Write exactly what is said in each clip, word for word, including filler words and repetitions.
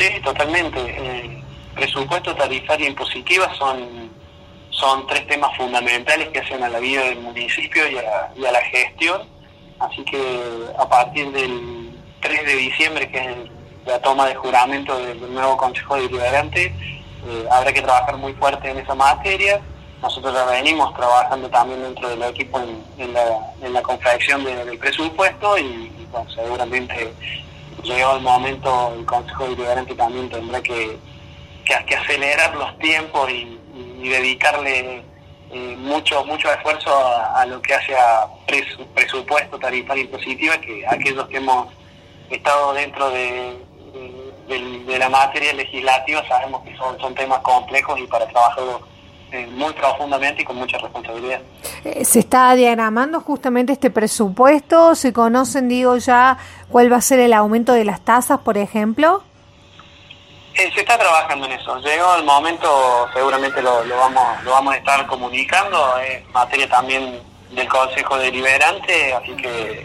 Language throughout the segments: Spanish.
Sí, totalmente. Eh, presupuesto, tarifaria e impositiva son, son tres temas fundamentales que hacen a la vida del municipio y a, y a la gestión. Así que a partir del tres de diciembre, que es el, la toma de juramento del, del nuevo Consejo Deliberante, eh, habrá que trabajar muy fuerte en esa materia. Nosotros ya venimos trabajando también dentro del equipo en, en, la, en la confección de, del presupuesto y, y bueno, seguramente llegado el momento el Consejo Deliberante también tendrá que, que, que acelerar los tiempos y, y dedicarle eh, mucho mucho esfuerzo a, a lo que hace a presu, presupuesto, tarifaria impositiva, que aquellos que hemos estado dentro de, de, de, de la materia legislativa sabemos que son, son temas complejos y para trabajarlos eh, muy profundamente y con mucha responsabilidad. Se está diagramando justamente este presupuesto, se conocen, digo, ya cuál va a ser el aumento de las tasas, por ejemplo. Eh, se está trabajando en eso. Llegó el momento, seguramente lo, lo vamos lo vamos a estar comunicando. Es materia también del Consejo Deliberante, así que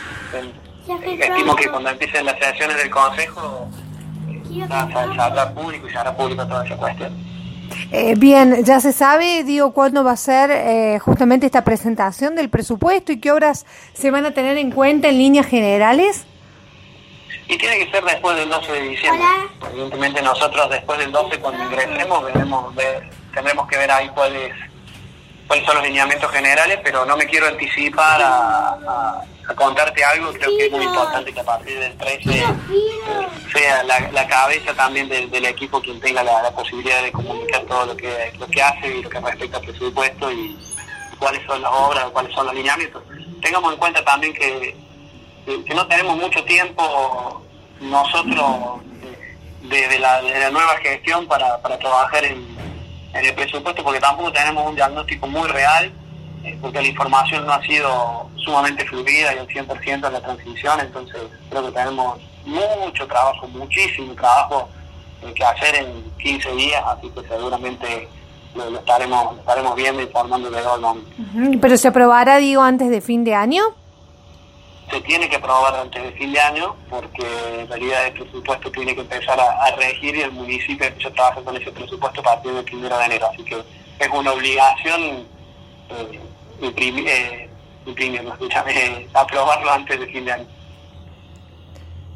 eh, estimo que cuando empiecen las sesiones del Consejo eh, ya se hará público y se hará público toda esa cuestión. Eh, bien, ya se sabe, digo, cuándo va a ser eh, justamente esta presentación del presupuesto y qué obras se van a tener en cuenta en líneas generales. Y tiene que ser después del doce de diciembre. Hola. Evidentemente nosotros después del doce, cuando ingresemos, veremos, ver, tendremos que ver ahí cuáles cuáles son los lineamientos generales, pero no me quiero anticipar a, a, a contarte algo. Creo que es muy importante que a partir del trece eh, sea la, la cabeza también del, del equipo quien tenga la, la posibilidad de comunicar todo lo que lo que hace y lo que respecta al presupuesto y, y cuáles son las obras, cuáles son los lineamientos. Tengamos en cuenta también que que no tenemos mucho tiempo nosotros desde la, de la nueva gestión para, para trabajar en, en el presupuesto, porque tampoco tenemos un diagnóstico muy real, eh, porque la información no ha sido sumamente fluida y al cien por ciento en la transición. Entonces creo que tenemos mucho trabajo, muchísimo trabajo eh, que hacer en quince días, así que seguramente lo, lo estaremos lo estaremos viendo y informando de todo el momento. Uh-huh. ¿Pero se aprobará, digo, antes de fin de año? Se tiene que aprobar antes de fin de año, porque en realidad el presupuesto tiene que empezar a, a regir y el municipio empieza a trabajar con ese presupuesto a partir del primero de enero. Así que es una obligación eh, imprimir, eh, imprimir, no, escúchame, aprobarlo antes de fin de año.